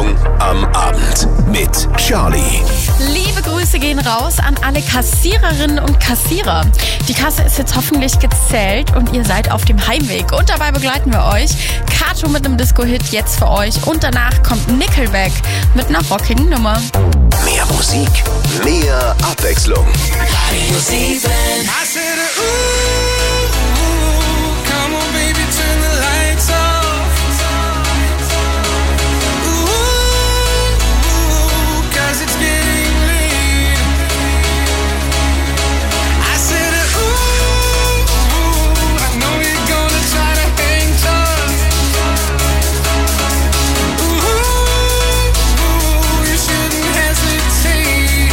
Stimmung am Abend mit Charlie. Liebe Grüße gehen raus an alle Kassiererinnen und Kassierer. Die Kasse ist jetzt hoffentlich gezählt und ihr seid auf dem Heimweg. Und dabei begleiten wir euch. Kato mit einem Disco-Hit jetzt für euch. Und danach kommt Nickelback mit einer rockigen Nummer. Mehr Musik, mehr Abwechslung. Radio 7. I said, ooh, come on baby, turn the lights off. Ooh, 'cause it's getting late. I said, ooh, I know you're gonna try to hang tough. Ooh, you shouldn't hesitate.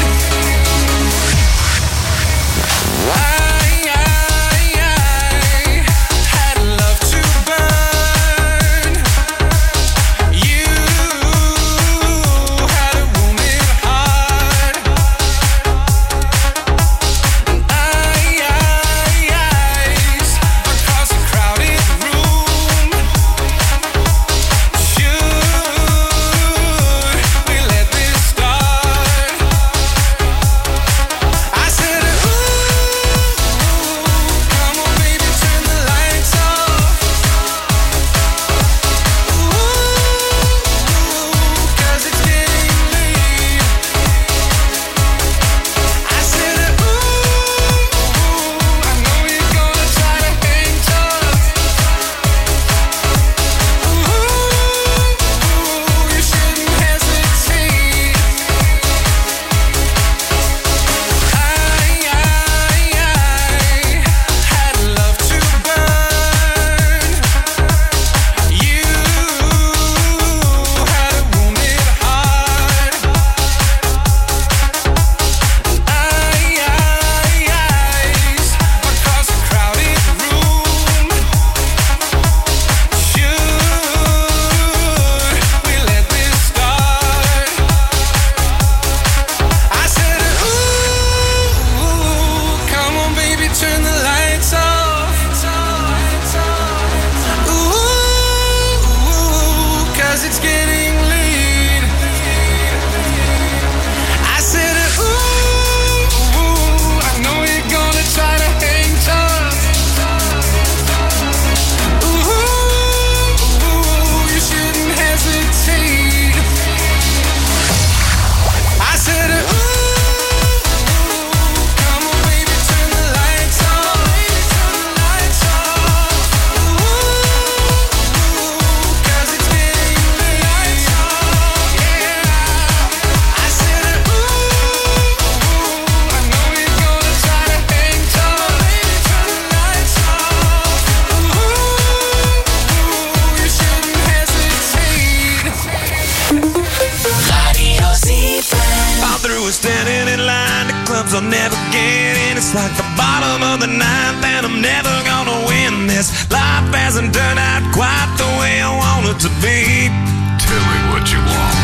Standing in line to clubs I'll never get in. It's like the bottom of the ninth and I'm never gonna win this. Life hasn't turned out quite the way I want it to be. Tell me what you want.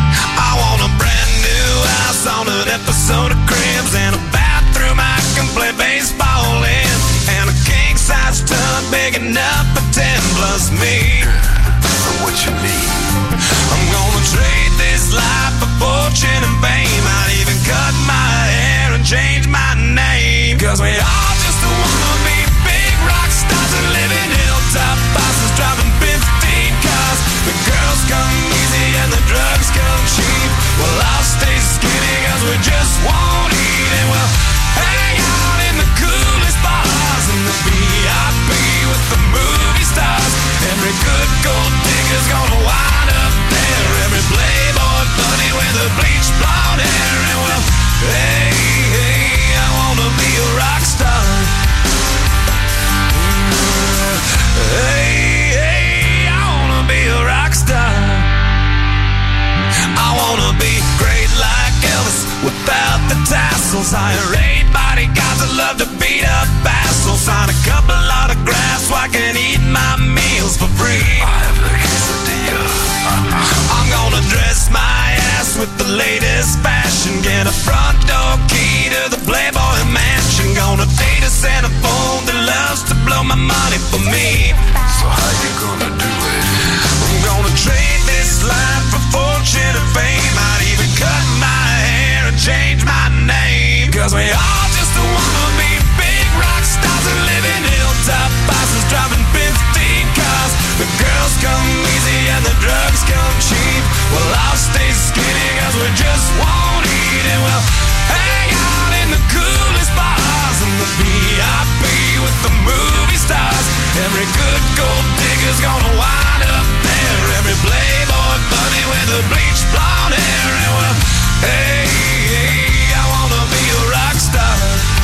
I want a brand new house on an episode of Cribs and a bathroom I can play baseball in, and a king-size tub big enough for 10 plus me. What you need? I'm gonna trade this life for fortune and fame. I'd even cut my hair and change my name, 'cause we all just wanna be big rock stars and live in hilltop bosses driving 15 cars. The girls come easy and the drugs come cheap. Well, I'll stay skinny 'cause we just won't eat, and we'll hang out in the coolest bars in the VIP with the movie stars. Every good gold digger's gonna wind up there. Every playboy bunny with a bleached blonde hair. And well, hey, hey, I wanna be a rock star. Hey, hey, I wanna be a rock star. I wanna be great like Elvis without the tassels. Hire 8 bodyguards that love to beat up assholes. Sign a couple autographs so I can eat my meals for free. I have the quesadilla. I'm gonna dress my ass with the latest fashion. Get a front door key to the Playboy mansion. Gonna date a Santa phone that loves to blow my money for me. So how you gonna do it? I'm gonna trade this life for fortune wanna be big rock stars and live in hilltop houses, driving 15 cars. The girls come easy and the drugs come cheap. Well, I'll stay skinny cause we just won't eat, and we'll hang out in the coolest bars and the VIP with the movie stars. Every good gold digger's gonna wind up there. Every playboy bunny with the bleached blonde hair. And well, hey, I wanna be a rock star.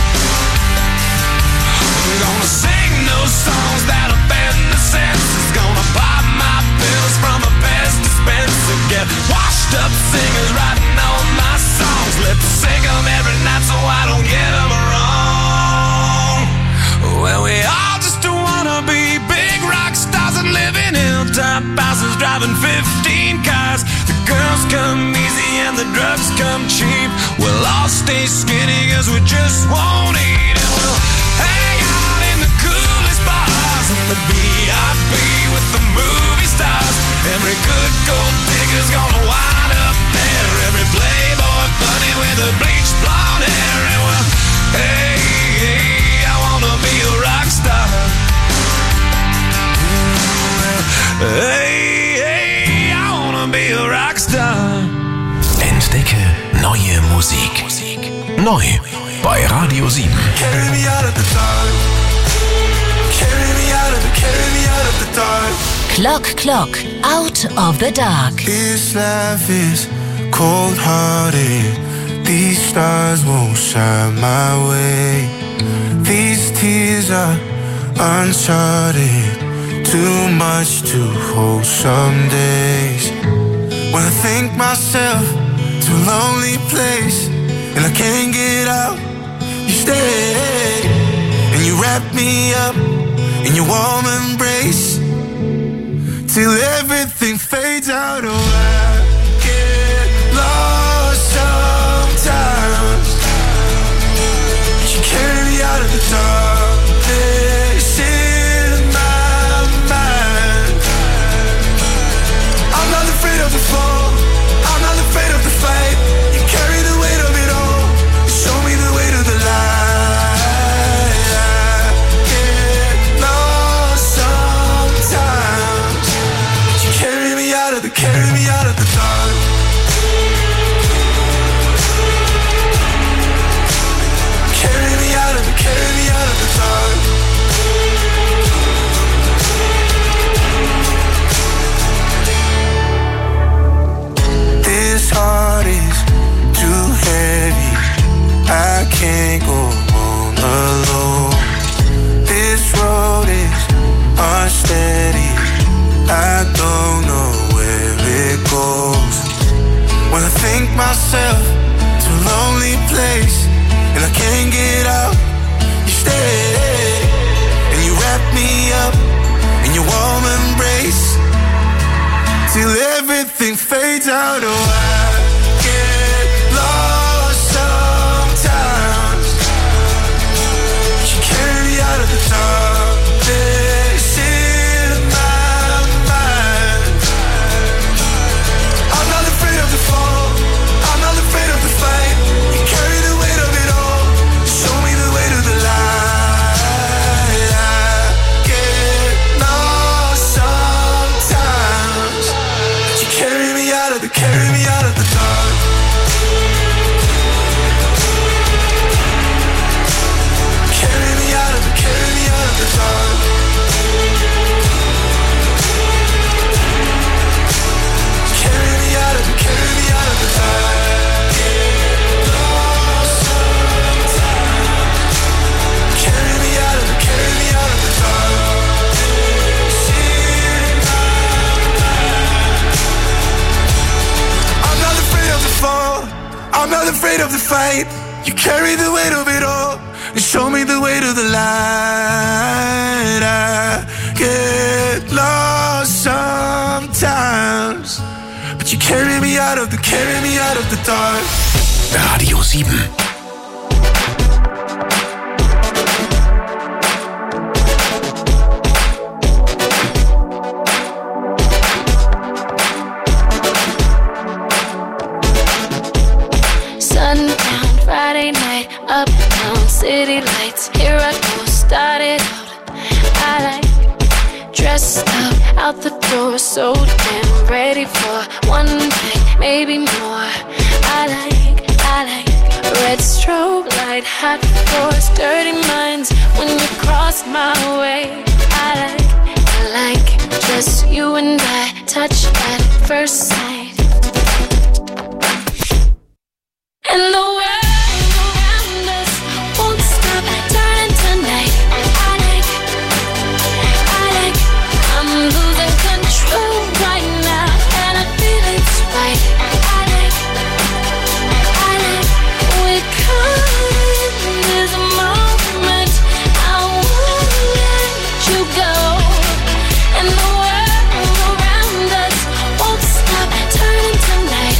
I'm gonna sing those songs that offend the senses. Gonna pop my pills from a Pez dispenser. Get washed up singers writing all my songs. Lip sync them every night so I don't get them wrong. Well, we all just wanna be big rock stars and live in hilltop houses, driving 15 cars. The girls come easy and the drugs come cheap. We'll all stay skinny cause we just won't eat, and we'll hang out in the coolest bars and the VIP with the movie stars. Every good gold digger's gonna wind up there. Every playboy bunny with the bleached blonde hair. And well, hey, I wanna be a rock star. Hey, I wanna be a rockstar. Entdecke neue Musik. Neu bei Radio 7. Carry me out of the dark. Carry me out of the dark. Clock, out of the dark. This life is cold-hearted. These stars won't shine my way. These tears are uncharted. Too much to hold some days. When I think myself to a lonely place and I can't get out, you stay and you wrap me up in your warm embrace till everything fades out. Oh, I get lost sometimes. You carry me out of the darkness in my mind. I'm not afraid of the fall, I'm not afraid of the fight. You carry the weight of it all, you show me the way to the light. I get lost sometimes. You carry me out of the dark. Carry me out of the dark. This heart is too heavy, I can't go on alone. This road is unsteady, I don't know where it goes. When I think myself to a lonely place and I can't get out, you stay and you wrap me up in your warm embrace till everything fades out. Oh, I get lost sometimes. You carry me out of the darkness in my mind. I'm not afraid of the fall, I'm not afraid of the fight. You carry the weight of it all, you show me the way to the light. I get lost sometimes. You carry me out of the dark. Carry me out of the dark. Carry me out of the dark. Lost sometimes. Carry me out of the dark. In my mind. I'm not afraid of the fall, I'm not afraid of the fight. You carry the weight of it all, and show me the way to the light. I get lost sometimes, but you carry me out of the dark. Radio 7. Sundown, Friday night, uptown, city lights. Here I go, started out. I like dressed up out the door, so damn ready for one night, maybe more. I like red strobe light, hot floors, dirty minds when you cross my way. I like just you and I, touch at first sight. And the world around us won't stop turning tonight. I like, I'm losing control right now, and I feel it's right. I like, we're caught in this moment. I won't let you go. And the world around us won't stop turning tonight.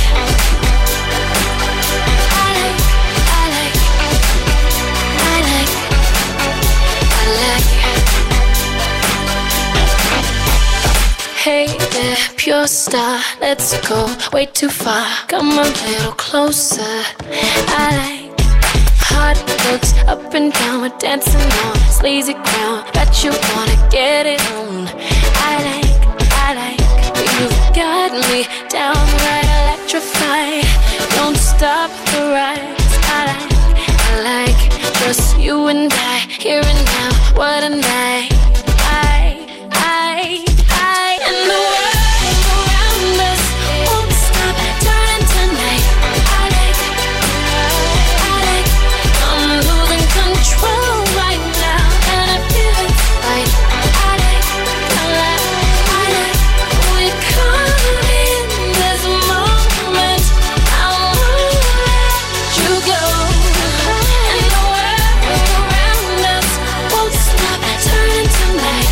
Hey there, pure star, let's go way too far. Come a little closer. I like hot looks up and down, we're dancing on sleazy ground. Bet you wanna get it on. I like, you've got me downright electrified. Don't stop the rise. I like, just you and I, here and now, what a night. And the world around us won't stop turning tonight. I like, I'm losing control right now, and I feel it's right. I like, we're caught in this moment. I won't let you go. And the world around us won't stop turning tonight.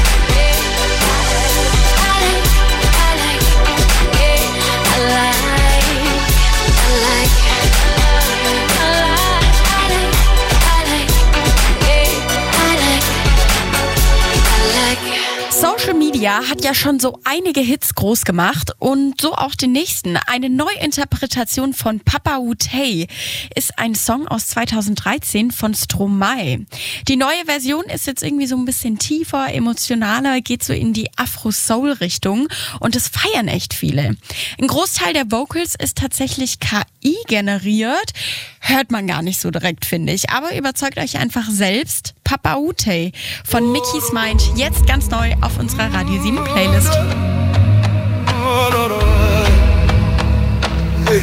Social Media hat ja schon so einige Hits groß gemacht und so auch den nächsten. Eine Neuinterpretation von Papa Wu-Tay ist ein Song aus 2013 von Stromae. Die neue Version ist jetzt irgendwie so ein bisschen tiefer, emotionaler, geht so in die Afro-Soul-Richtung und das feiern echt viele. Ein Großteil der Vocals ist tatsächlich KI generiert. Hört man gar nicht so direkt, finde ich. Aber überzeugt euch einfach selbst. Papa Wu-Tay von Mickey's Mind. Jetzt ganz neu auf unserer Radio 7 Playlist. Hey.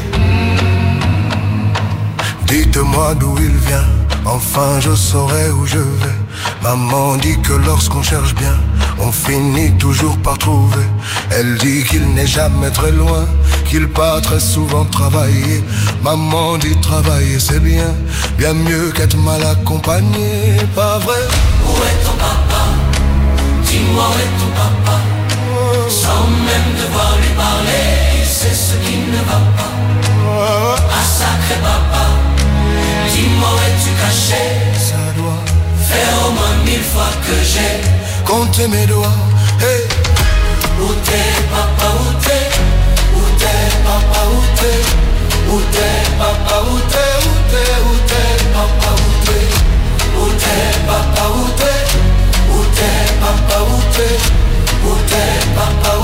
Dites-moi d'où il vient, enfin je saurai où je vais. Maman dit que lorsqu'on cherche bien, on finit toujours par trouver. Elle dit qu'il n'est jamais très loin, qu'il part très souvent travailler. Maman dit travailler c'est bien, bien mieux qu'être mal accompagné, pas vrai? Où est ton papa? Dis-moi où est ton papa? Sans même devoir lui parler, il sait ce qui ne va pas. Ah sacré papa, dis-moi où es-tu caché? Ça doit faire au moins 1000 fois que j'ai compté mes doigts. Hey. Où t'es papa, où t'es? Où t'es papa, où t'es? Où t'es papa, où t'es? Où t'es, où t'es papa, où t'es? Où t'es papa, où t'es? Où t'es papa, où t'es? Où t'es papa, où